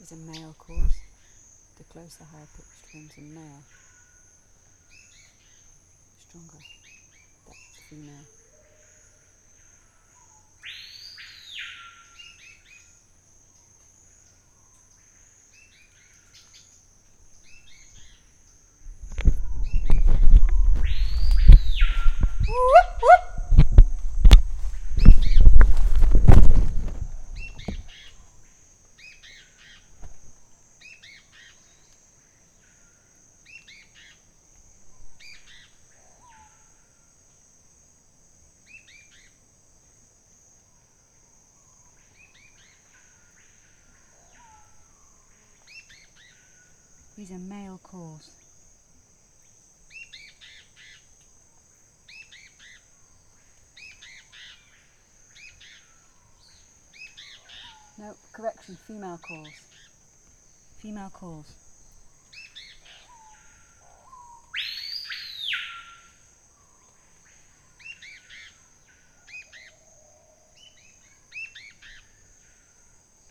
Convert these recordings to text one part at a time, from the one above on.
is a male course. The closer, higher pitched one's a male. Stronger, that's female. These are male calls. No, correction, female calls. Female calls.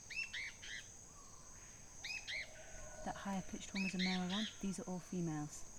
That higher pitched one was a male one. These are all females.